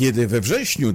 Kiedy we wrześniu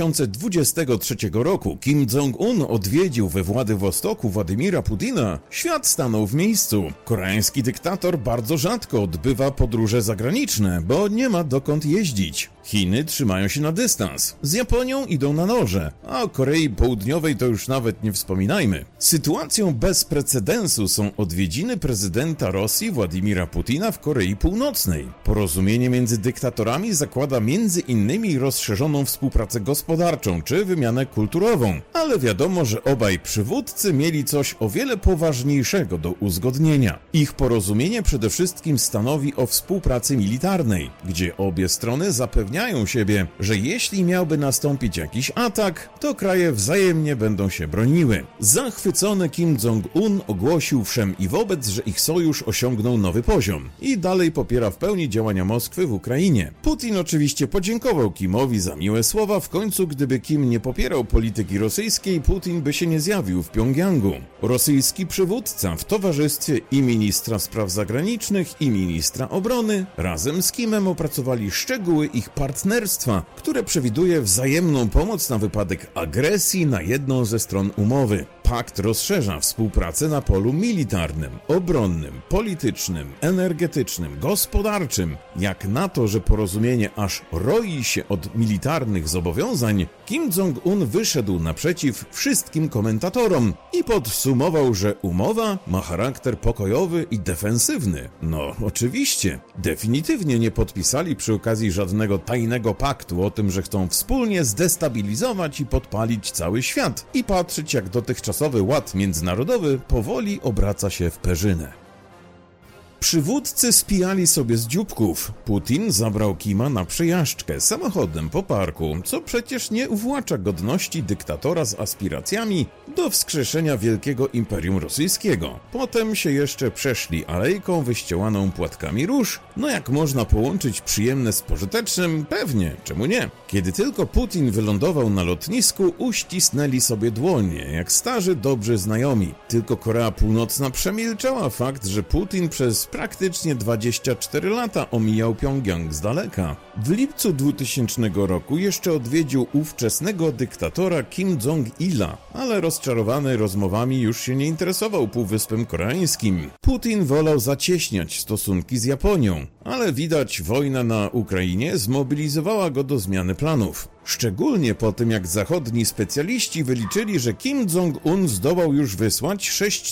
2023 roku Kim Jong-un odwiedził we Władywostoku Władimira Putina, świat stanął w miejscu. Koreański dyktator bardzo rzadko odbywa podróże zagraniczne, bo nie ma dokąd jeździć. Chiny trzymają się na dystans, z Japonią idą na noże, a o Korei Południowej to już nawet nie wspominajmy. Sytuacją bez precedensu są odwiedziny prezydenta Rosji Władimira Putina w Korei Północnej. Porozumienie między dyktatorami zakłada między innymi rozszerzoną współpracę gospodarczą czy wymianę kulturową, ale wiadomo, że obaj przywódcy mieli coś o wiele poważniejszego do uzgodnienia. Ich porozumienie przede wszystkim stanowi o współpracy militarnej, gdzie obie strony zapewniają siebie, że jeśli miałby nastąpić jakiś atak, to kraje wzajemnie będą się broniły. Zachwycony Kim Jong-un ogłosił wszem i wobec, że ich sojusz osiągnął nowy poziom i dalej popiera w pełni działania Moskwy w Ukrainie. Putin oczywiście podziękował Kimowi za miłe słowa, w końcu gdyby Kim nie popierał polityki rosyjskiej, Putin by się nie zjawił w Pjongjangu. Rosyjski przywódca w towarzystwie i ministra spraw zagranicznych i ministra obrony razem z Kimem opracowali szczegóły ich partnerstwa, które przewiduje wzajemną pomoc na wypadek agresji na jedną ze stron umowy. Pakt rozszerza współpracę na polu militarnym, obronnym, politycznym, energetycznym, gospodarczym. Jak na to, że porozumienie aż roi się od militarnych zobowiązań, Kim Jong-un wyszedł naprzeciw wszystkim komentatorom i podsumował, że umowa ma charakter pokojowy i defensywny. No, oczywiście. Definitywnie nie podpisali przy okazji żadnego tajnego paktu o tym, że chcą wspólnie zdestabilizować i podpalić cały świat i patrzeć, jak dotychczasowy ład międzynarodowy powoli obraca się w perzynę. Przywódcy spijali sobie z dzióbków. Putin zabrał Kima na przejażdżkę samochodem po parku, co przecież nie uwłacza godności dyktatora z aspiracjami do wskrzeszenia wielkiego imperium rosyjskiego. Potem się jeszcze przeszli alejką wyściełaną płatkami róż. No jak można połączyć przyjemne z pożytecznym? Pewnie, czemu nie? Kiedy tylko Putin wylądował na lotnisku, uścisnęli sobie dłonie, jak starzy dobrzy znajomi. Tylko Korea Północna przemilczała fakt, że Putin przez praktycznie 24 lata omijał Pjongjang z daleka. W lipcu 2000 roku jeszcze odwiedził ówczesnego dyktatora Kim Jong-ila, ale rozczarowany rozmowami już się nie interesował Półwyspem Koreańskim. Putin wolał zacieśniać stosunki z Japonią, ale widać wojna na Ukrainie zmobilizowała go do zmiany planów. Szczególnie po tym, jak zachodni specjaliści wyliczyli, że Kim Jong-un zdołał już wysłać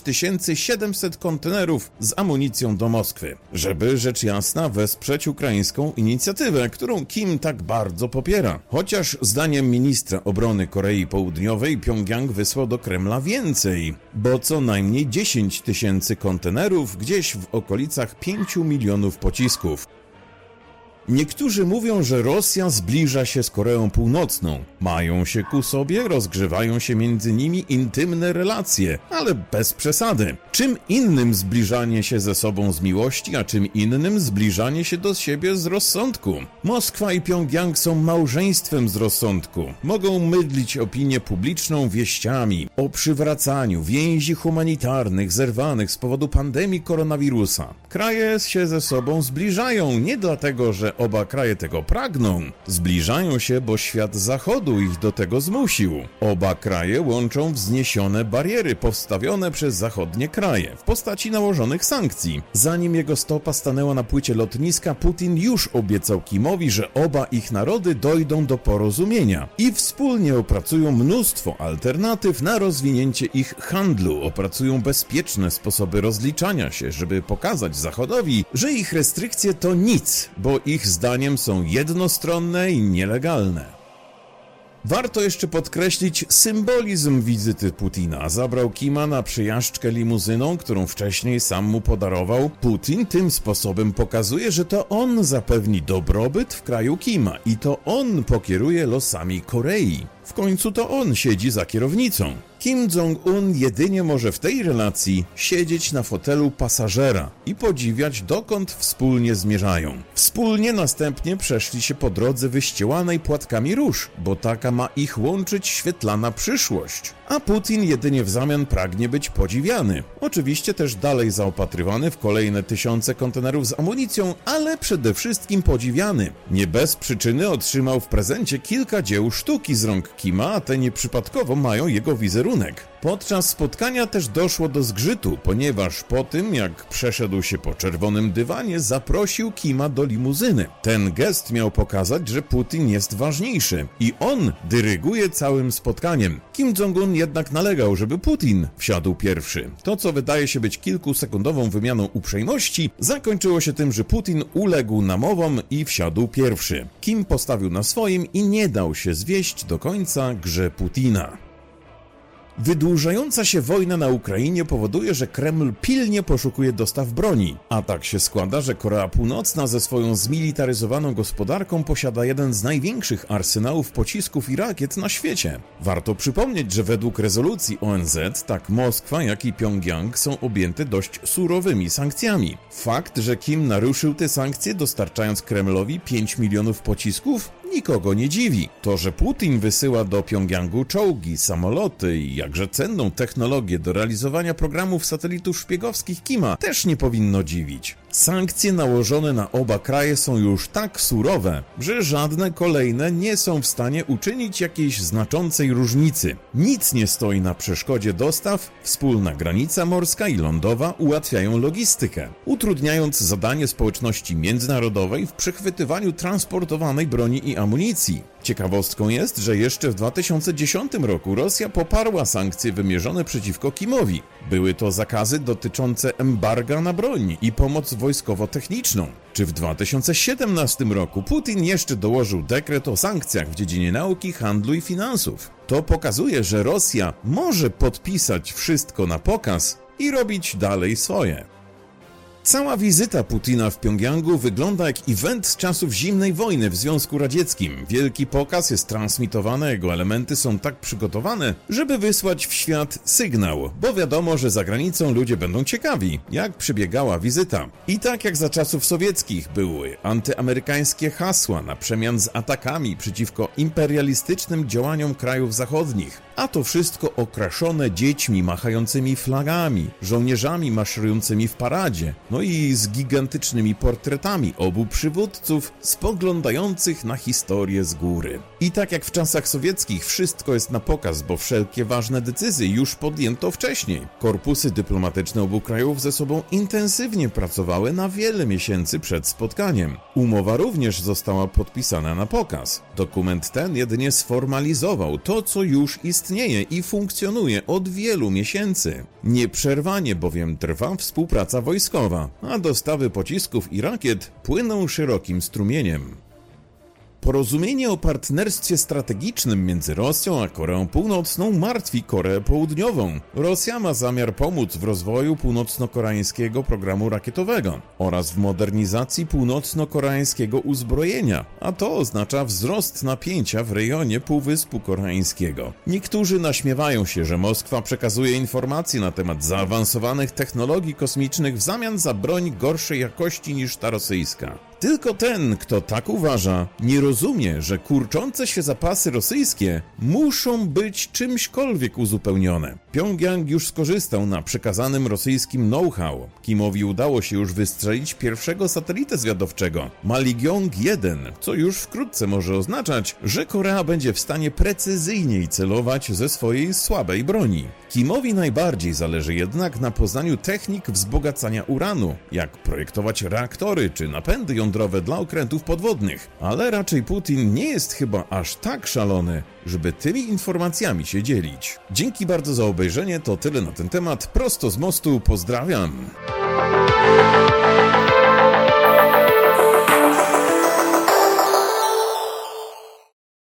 6700 kontenerów z amunicją do Moskwy, żeby rzecz jasna wesprzeć ukraińską inicjatywę, którą Kim tak bardzo popiera. Chociaż zdaniem ministra obrony Korei Południowej Pjongjang wysłał do Kremla więcej, bo co najmniej 10 000 kontenerów gdzieś w okolicach 5 milionów pocisków. Niektórzy mówią, że Rosja zbliża się z Koreą Północną. Mają się ku sobie, rozgrzewają się między nimi intymne relacje, ale bez przesady. Czym innym zbliżanie się ze sobą z miłości, a czym innym zbliżanie się do siebie z rozsądku. Moskwa i Pjongjang są małżeństwem z rozsądku. Mogą mydlić opinię publiczną wieściami o przywracaniu więzi humanitarnych zerwanych z powodu pandemii koronawirusa. Kraje się ze sobą zbliżają nie dlatego, że oba kraje tego pragną. Zbliżają się, bo świat zachodu ich do tego zmusił. Oba kraje łączą wzniesione bariery postawione przez zachodnie kraje w postaci nałożonych sankcji. Zanim jego stopa stanęła na płycie lotniska, Putin już obiecał Kimowi, że oba ich narody dojdą do porozumienia i wspólnie opracują mnóstwo alternatyw na rozwinięcie ich handlu, opracują bezpieczne sposoby rozliczania się, żeby pokazać Zachodowi, że ich restrykcje to nic, bo ich zdaniem są jednostronne i nielegalne. Warto jeszcze podkreślić symbolizm wizyty Putina. Zabrał Kima na przejażdżkę limuzyną, którą wcześniej sam mu podarował. Putin tym sposobem pokazuje, że to on zapewni dobrobyt w kraju Kima i to on pokieruje losami Korei. W końcu to on siedzi za kierownicą. Kim Jong-un jedynie może w tej relacji siedzieć na fotelu pasażera i podziwiać, dokąd wspólnie zmierzają. Wspólnie następnie przeszli się po drodze wyścielanej płatkami róż, bo taka ma ich łączyć świetlana przyszłość. A Putin jedynie w zamian pragnie być podziwiany. Oczywiście też dalej zaopatrywany w kolejne tysiące kontenerów z amunicją, ale przede wszystkim podziwiany. Nie bez przyczyny otrzymał w prezencie kilka dzieł sztuki z rąk Kima, a te nieprzypadkowo mają jego wizerunek. Podczas spotkania też doszło do zgrzytu, ponieważ po tym, jak przeszedł się po czerwonym dywanie, zaprosił Kima do limuzyny. Ten gest miał pokazać, że Putin jest ważniejszy i on dyryguje całym spotkaniem. Kim Jong-un jednak nalegał, żeby Putin wsiadł pierwszy. To, co wydaje się być kilkusekundową wymianą uprzejmości, zakończyło się tym, że Putin uległ namowom i wsiadł pierwszy. Kim postawił na swoim i nie dał się zwieść do końca grze Putina. Wydłużająca się wojna na Ukrainie powoduje, że Kreml pilnie poszukuje dostaw broni, a tak się składa, że Korea Północna ze swoją zmilitaryzowaną gospodarką posiada jeden z największych arsenałów pocisków i rakiet na świecie. Warto przypomnieć, że według rezolucji ONZ tak Moskwa, jak i Pjongjang są objęte dość surowymi sankcjami. Fakt, że Kim naruszył te sankcje, dostarczając Kremlowi 5 milionów pocisków, nikogo nie dziwi. To, że Putin wysyła do Pjongjangu czołgi, samoloty i jakże cenną technologię do realizowania programów satelitów szpiegowskich Kima, też nie powinno dziwić. Sankcje nałożone na oba kraje są już tak surowe, że żadne kolejne nie są w stanie uczynić jakiejś znaczącej różnicy. Nic nie stoi na przeszkodzie dostaw, wspólna granica morska i lądowa ułatwiają logistykę, utrudniając zadanie społeczności międzynarodowej w przechwytywaniu transportowanej broni i amunicji. Ciekawostką jest, że jeszcze w 2010 roku Rosja poparła sankcje wymierzone przeciwko Kimowi. Były to zakazy dotyczące embarga na broń i pomoc wojskowo-techniczną. Czy w 2017 roku Putin jeszcze dołożył dekret o sankcjach w dziedzinie nauki, handlu i finansów. To pokazuje, że Rosja może podpisać wszystko na pokaz i robić dalej swoje. Cała wizyta Putina w Pjongjangu wygląda jak event z czasów zimnej wojny w Związku Radzieckim. Wielki pokaz jest transmitowany, jego elementy są tak przygotowane, żeby wysłać w świat sygnał, bo wiadomo, że za granicą ludzie będą ciekawi, jak przebiegała wizyta. I tak jak za czasów sowieckich były antyamerykańskie hasła na przemian z atakami przeciwko imperialistycznym działaniom krajów zachodnich. A to wszystko okraszone dziećmi machającymi flagami, żołnierzami maszerującymi w paradzie, no i z gigantycznymi portretami obu przywódców spoglądających na historię z góry. I tak jak w czasach sowieckich wszystko jest na pokaz, bo wszelkie ważne decyzje już podjęto wcześniej. Korpusy dyplomatyczne obu krajów ze sobą intensywnie pracowały na wiele miesięcy przed spotkaniem. Umowa również została podpisana na pokaz. Dokument ten jedynie sformalizował to, co już istnieje i funkcjonuje od wielu miesięcy. Nieprzerwanie bowiem trwa współpraca wojskowa, a dostawy pocisków i rakiet płyną szerokim strumieniem. Porozumienie o partnerstwie strategicznym między Rosją a Koreą Północną martwi Koreę Południową. Rosja ma zamiar pomóc w rozwoju północno-koreańskiego programu rakietowego oraz w modernizacji północno-koreańskiego uzbrojenia, a to oznacza wzrost napięcia w rejonie Półwyspu Koreańskiego. Niektórzy naśmiewają się, że Moskwa przekazuje informacje na temat zaawansowanych technologii kosmicznych w zamian za broń gorszej jakości niż ta rosyjska. Tylko ten, kto tak uważa, nie rozumie, że kurczące się zapasy rosyjskie muszą być czymśkolwiek uzupełnione. Pjongjang już skorzystał na przekazanym rosyjskim know-how. Kimowi udało się już wystrzelić pierwszego satelitę zwiadowczego, Maligiong-1, co już wkrótce może oznaczać, że Korea będzie w stanie precyzyjniej celować ze swojej słabej broni. Kimowi najbardziej zależy jednak na poznaniu technik wzbogacania uranu, jak projektować reaktory czy napędy jądrowe dla okrętów podwodnych, ale raczej Putin nie jest chyba aż tak szalony, żeby tymi informacjami się dzielić. Dzięki bardzo za obejrzenie, to tyle na ten temat. Prosto z mostu, pozdrawiam!